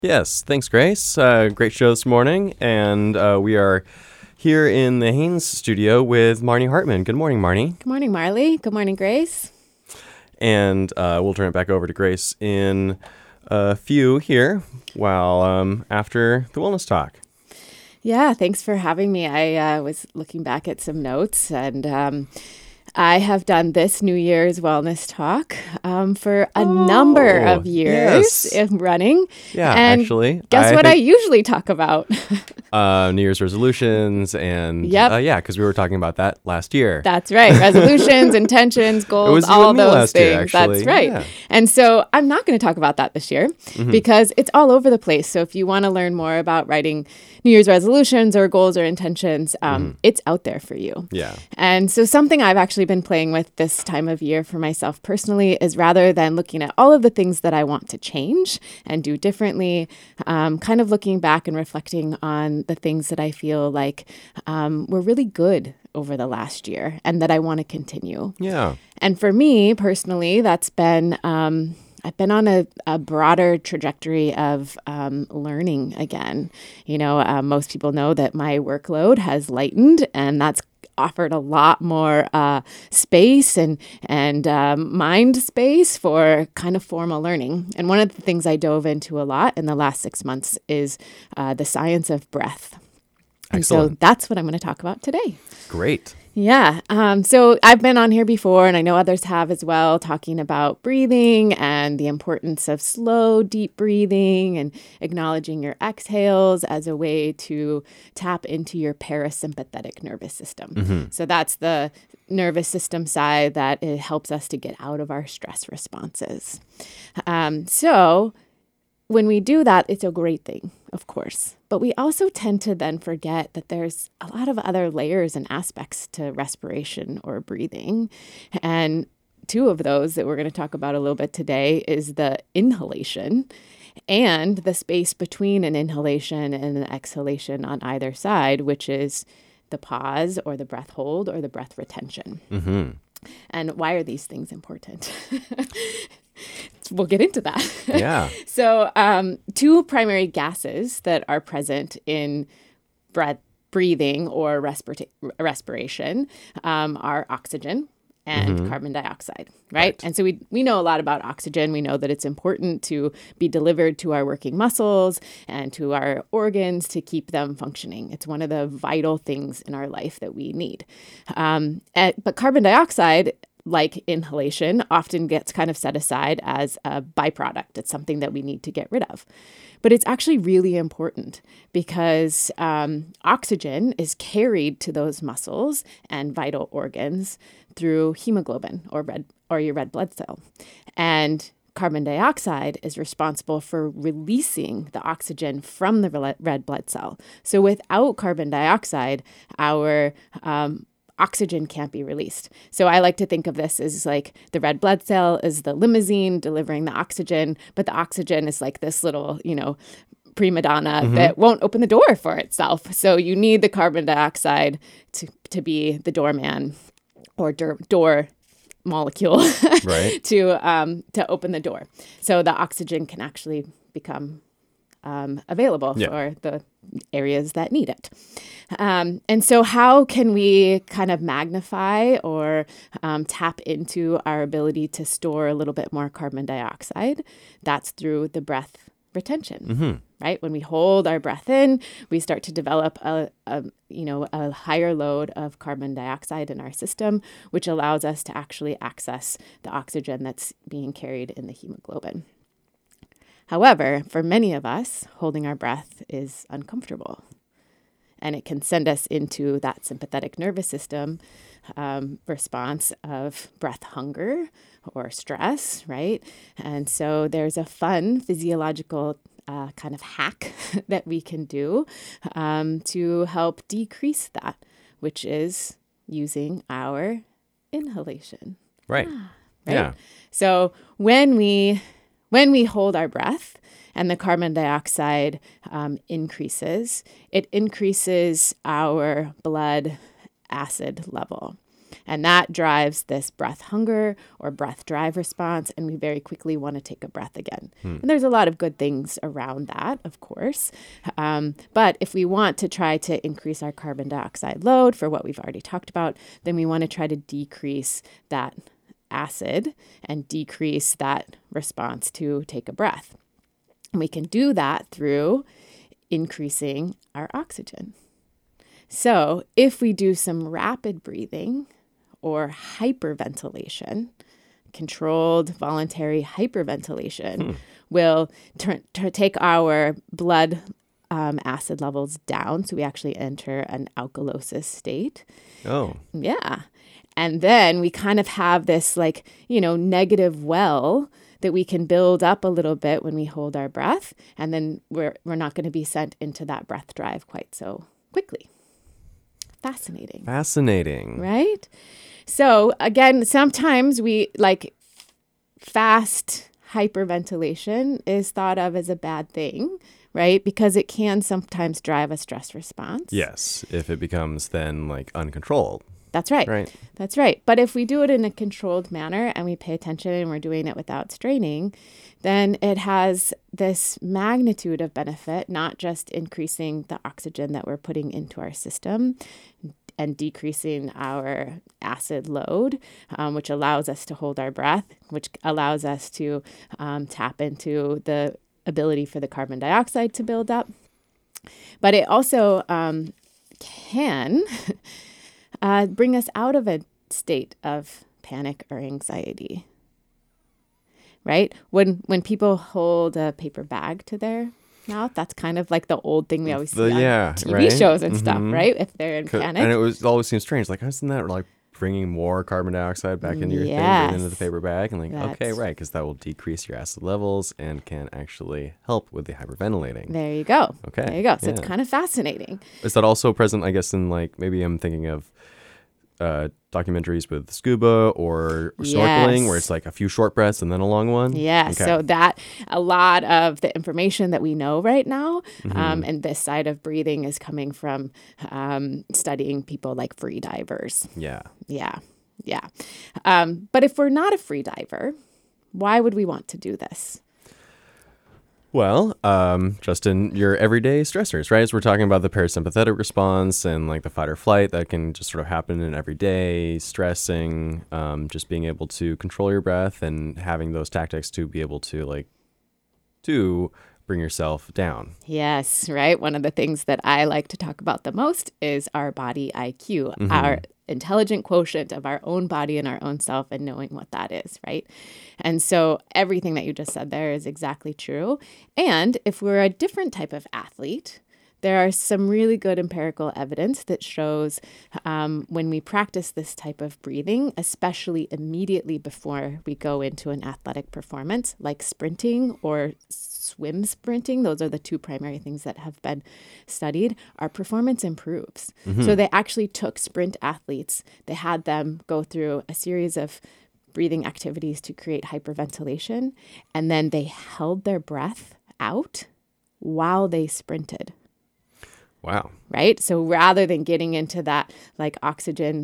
Yes, thanks, Grace. Great show this morning, and we are here in the Haynes studio with Marnie Hartman. Good morning, Marnie. Good morning, Marley. Good morning, Grace. And we'll turn it back over to Grace in a few here while after the wellness talk. Yeah, thanks for having me. I was looking back at some notes, and I have done this New Year's wellness talk for a number of years running. Yeah, and actually. Guess what I usually talk about? New Year's resolutions and because we were talking about that last year. That's right. Resolutions, intentions, goals, all those things. That's right. Yeah. And so I'm not going to talk about that this year because it's all over the place. So if you want to learn more about writing New Year's resolutions or goals or intentions, it's out there for you. Yeah. And so something I've actually been playing with this time of year for myself personally is rather than looking at all of the things that I want to change and do differently, kind of looking back and reflecting on the things that I feel like were really good over the last year and that I want to continue. Yeah. And for me personally, that's been I've been on a broader trajectory of learning again. You know, most people know that my workload has lightened, and that's offered a lot more space and mind space for kind of formal learning. And one of the things I dove into a lot in the last 6 months is the science of breath. Excellent. And so that's what I'm going to talk about today. Great. Yeah. So I've been on here before, and I know others have as well, talking about breathing and the importance of slow, deep breathing and acknowledging your exhales as a way to tap into your parasympathetic nervous system. So that's the nervous system side that it helps us to get out of our stress responses. So when we do that, it's a great thing, of course. But we also tend to then forget that there's a lot of other layers and aspects to respiration or breathing. And two of those that we're going to talk about a little bit today is the inhalation and the space between an inhalation and an exhalation on either side, which is the pause or the breath hold or the breath retention. And why are these things important? We'll get into that. Yeah. So two primary gases that are present in breathing or respiration are oxygen and carbon dioxide, right? And so we know a lot about oxygen. We know that it's important to be delivered to our working muscles and to our organs to keep them functioning. It's one of the vital things in our life that we need. But carbon dioxide, like inhalation, often gets kind of set aside as a byproduct. It's something that we need to get rid of. But it's actually really important because oxygen is carried to those muscles and vital organs through hemoglobin or your red blood cell. And carbon dioxide is responsible for releasing the oxygen from the red blood cell. So without carbon dioxide, our oxygen can't be released. So I like to think of this as like the red blood cell is the limousine delivering the oxygen, but the oxygen is like this little, prima donna that won't open the door for itself. So you need the carbon dioxide to be the doorman or door molecule Right. to open the door. So the oxygen can actually become available for the areas that need it. And so how can we kind of magnify or tap into our ability to store a little bit more carbon dioxide? That's through the breath retention, right? When we hold our breath in, we start to develop a higher load of carbon dioxide in our system, which allows us to actually access the oxygen that's being carried in the hemoglobin. However, for many of us, holding our breath is uncomfortable, and it can send us into that sympathetic nervous system response of breath hunger or stress, right? And so there's a fun physiological kind of hack that we can do to help decrease that, which is using our inhalation. Right. Right? Yeah. So when we hold our breath and the carbon dioxide increases, it increases our blood acid level. And that drives this breath hunger or breath drive response. And we very quickly want to take a breath again. And there's a lot of good things around that, of course. But if we want to try to increase our carbon dioxide load for what we've already talked about, then we want to try to decrease that acid and decrease that response to take a breath. And we can do that through increasing our oxygen. So if we do some rapid breathing or hyperventilation, controlled voluntary hyperventilation will take our blood acid levels down. So we actually enter an alkalosis state. Oh. Yeah. And then we kind of have this negative well that we can build up a little bit when we hold our breath. And then we're not going to be sent into that breath drive quite so quickly. Fascinating. Right? So again, sometimes we fast hyperventilation is thought of as a bad thing, right? Because it can sometimes drive a stress response. Yes, if it becomes then uncontrolled. That's right. Right. That's right. But if we do it in a controlled manner and we pay attention and we're doing it without straining, then it has this magnitude of benefit, not just increasing the oxygen that we're putting into our system and decreasing our acid load, which allows us to hold our breath, which allows us to tap into the ability for the carbon dioxide to build up. But it also can bring us out of a state of panic or anxiety, right? When people hold a paper bag to their mouth, that's kind of like the old thing we always see on TV shows and stuff, right? If they're in panic. And it always seems strange. Isn't that bringing more carbon dioxide back into your thing, right into the paper bag? And okay, right, because that will decrease your acid levels and can actually help with the hyperventilating. There you go. Okay. There you go. So it's kind of fascinating. Is that also present, I guess, in maybe I'm thinking of documentaries with scuba or snorkeling, where it's a few short breaths and then a long one? Yes. Okay. So that a lot of the information that we know right now and this side of breathing is coming from studying people like free divers. Yeah. But if we're not a free diver, why would we want to do this? Well, just in your everyday stressors, right? So we're talking about the parasympathetic response and the fight or flight that can just sort of happen in everyday stressing, just being able to control your breath and having those tactics to be able to to bring yourself down. Yes, right. One of the things that I like to talk about the most is our body IQ, our intelligent quotient of our own body and our own self and knowing what that is, right? And so everything that you just said there is exactly true. And if we're a different type of athlete, there are some really good empirical evidence that shows when we practice this type of breathing, especially immediately before we go into an athletic performance, like sprinting or swim sprinting, those are the two primary things that have been studied, our performance improves. So they actually took sprint athletes, they had them go through a series of breathing activities to create hyperventilation, and then they held their breath out while they sprinted. Wow. Right? So rather than getting into that oxygen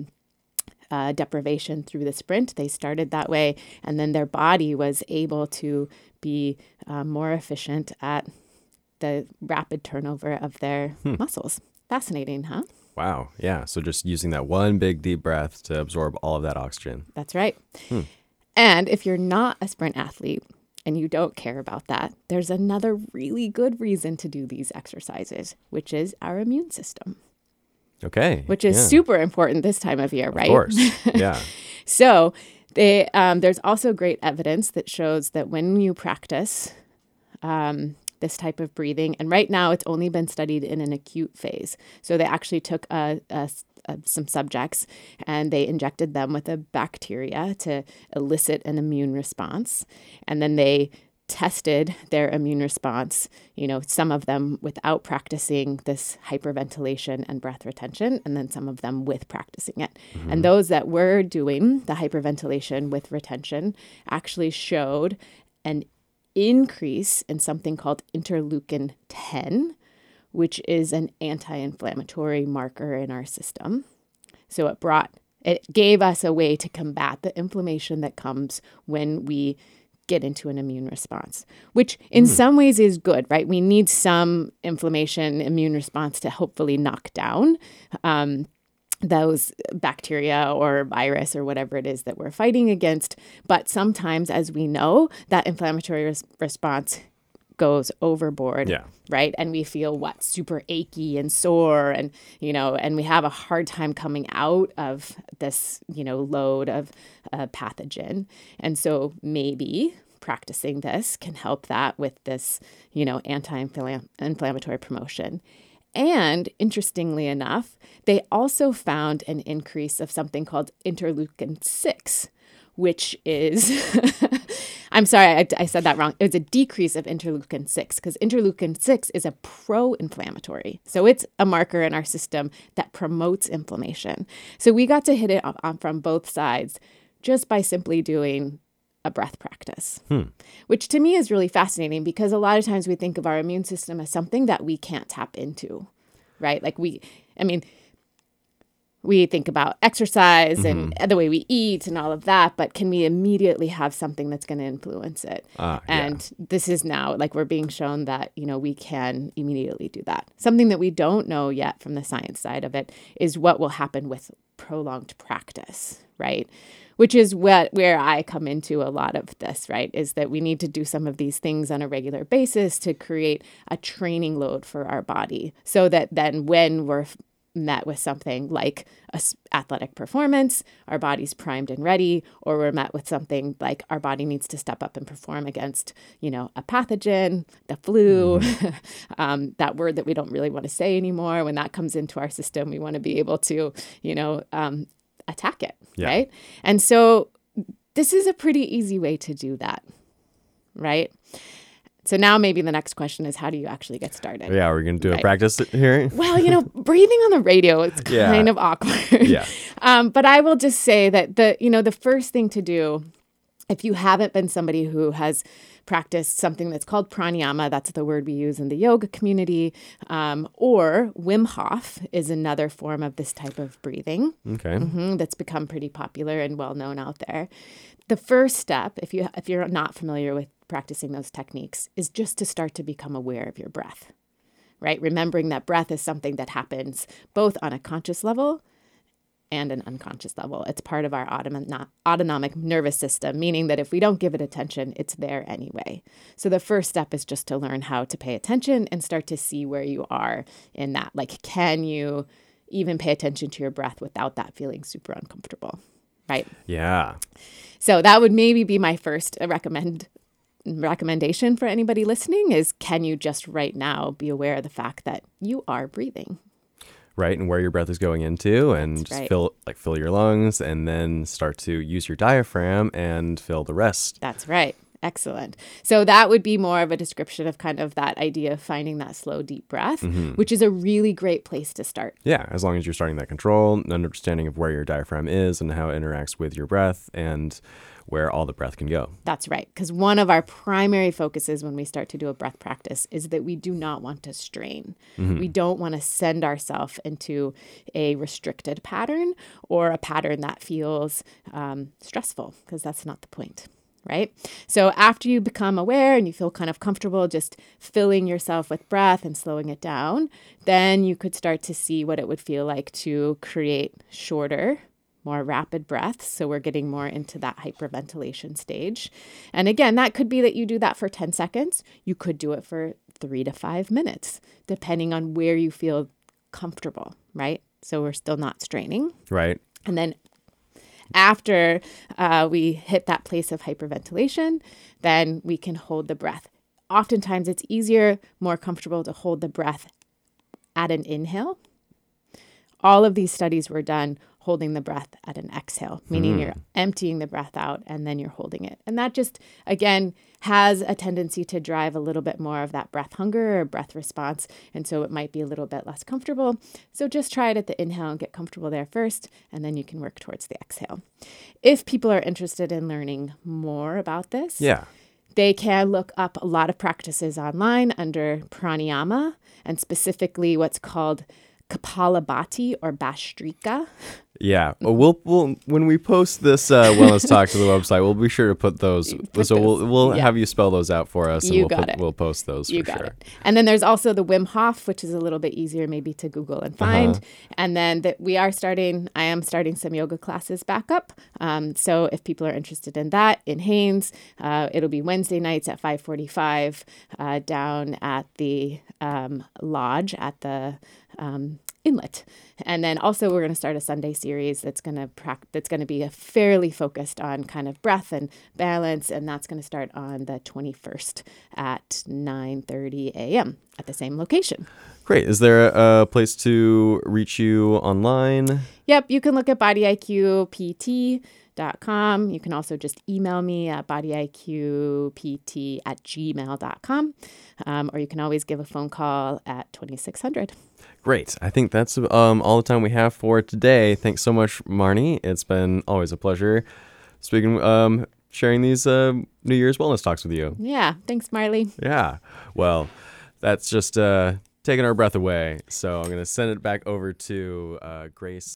deprivation through the sprint, they started that way. And then their body was able to be more efficient at the rapid turnover of their muscles. Fascinating, huh? Wow. Yeah. So just using that one big deep breath to absorb all of that oxygen. That's right. And if you're not a sprint athlete, and you don't care about that, there's another really good reason to do these exercises, which is our immune system. Okay. Which is super important this time of year, right? Of course. Yeah. So there's also great evidence that shows that when you practice this type of breathing, and right now it's only been studied in an acute phase. So they actually took some subjects and they injected them with a bacteria to elicit an immune response. And then they tested their immune response, some of them without practicing this hyperventilation and breath retention, and then some of them with practicing it. And those that were doing the hyperventilation with retention actually showed an increase in something called interleukin 10, which is an anti-inflammatory marker in our system. So it brought It gave us a way to combat the inflammation that comes when we get into an immune response, which in some ways is good, right? We need some inflammation immune response to hopefully knock down those bacteria or virus or whatever it is that we're fighting against. But sometimes, as we know, that inflammatory response goes overboard, right? And we feel super achy and sore, and and we have a hard time coming out of this load of pathogen. And so maybe practicing this can help that with this anti-inflammatory promotion. And interestingly enough, they also found an increase of something called interleukin 6, which is, I'm sorry, I said that wrong. It's a decrease of interleukin 6 because interleukin 6 is a pro-inflammatory. So it's a marker in our system that promotes inflammation. So we got to hit it from both sides just by simply doing a breath practice, which to me is really fascinating because a lot of times we think of our immune system as something that we can't tap into, right? Like we think about exercise and the way we eat and all of that, but can we immediately have something that's going to influence it? This is now like we're being shown that, we can immediately do that. Something that we don't know yet from the science side of it is what will happen with prolonged practice, right? Which is where I come into a lot of this, right? Is that we need to do some of these things on a regular basis to create a training load for our body so that then when we're met with something like athletic performance, our body's primed and ready, or we're met with something like our body needs to step up and perform against, a pathogen, the flu, that word that we don't really want to say anymore. When that comes into our system, we want to be able to, attack it, right? And so this is a pretty easy way to do that, right? So now maybe the next question is, how do you actually get started? Yeah, we're going to do a practice here. Well, breathing on the radio, it's kind of awkward. But I will just say that the first thing to do, if you haven't been somebody who has practiced something that's called pranayama, that's the word we use in the yoga community, or Wim Hof is another form of this type of breathing. Okay. That's become pretty popular and well known out there. The first step, if you're not familiar with practicing those techniques, is just to start to become aware of your breath, right? Remembering that breath is something that happens both on a conscious level and an unconscious level. It's part of our autonomic nervous system, meaning that if we don't give it attention, it's there anyway. So the first step is just to learn how to pay attention and start to see where you are in that. Like, can you even pay attention to your breath without that feeling super uncomfortable, right? Yeah. So that would maybe be my first recommendation for anybody listening is, can you just right now be aware of the fact that you are breathing? Right, and where your breath is going into, and just fill your lungs, and then start to use your diaphragm and fill the rest. That's right. Excellent. So that would be more of a description of kind of that idea of finding that slow, deep breath, which is a really great place to start. Yeah, as long as you're starting that control, an understanding of where your diaphragm is and how it interacts with your breath and where all the breath can go. That's right. Because one of our primary focuses when we start to do a breath practice is that we do not want to strain. We don't want to send ourselves into a restricted pattern or a pattern that feels stressful, because that's not the point. Right? So after you become aware and you feel kind of comfortable just filling yourself with breath and slowing it down, then you could start to see what it would feel like to create shorter, more rapid breaths. So we're getting more into that hyperventilation stage. And again, that could be that you do that for 10 seconds. You could do it for 3 to 5 minutes, depending on where you feel comfortable, right? So we're still not straining. Right. And then after we hit that place of hyperventilation, then we can hold the breath. Oftentimes it's easier, more comfortable to hold the breath at an inhale. All of these studies were done holding the breath at an exhale, meaning you're emptying the breath out and then you're holding it. And that just, again, has a tendency to drive a little bit more of that breath hunger or breath response. And so it might be a little bit less comfortable. So just try it at the inhale and get comfortable there first, and then you can work towards the exhale. If people are interested in learning more about this, they can look up a lot of practices online under pranayama, and specifically what's called Kapalabhati or Bhastrika. Yeah. We'll when we post this wellness talk to the website, we'll be sure to put those. We'll have you spell those out for us, and we'll post those for sure. And then there's also the Wim Hof, which is a little bit easier maybe to Google and find. And then I am starting some yoga classes back up. So if people are interested in that, in Haines, it'll be Wednesday nights at 5:45 down at the lodge at the Inlet. And then also we're going to start a Sunday series that's going to be fairly focused on kind of breath and balance, and that's going to start on the 21st at 9:30 a.m. at the same location. Great. Is there a place to reach you online? Yep, you can look at bodyiqpt.com. You can also just email me at bodyiqpt@gmail.com. Or you can always give a phone call at 2600. Great. I think that's all the time we have for today. Thanks so much, Marnie. It's been always a pleasure sharing these New Year's wellness talks with you. Yeah. Thanks, Marley. Yeah. Well, that's just taking our breath away. So I'm going to send it back over to Grace.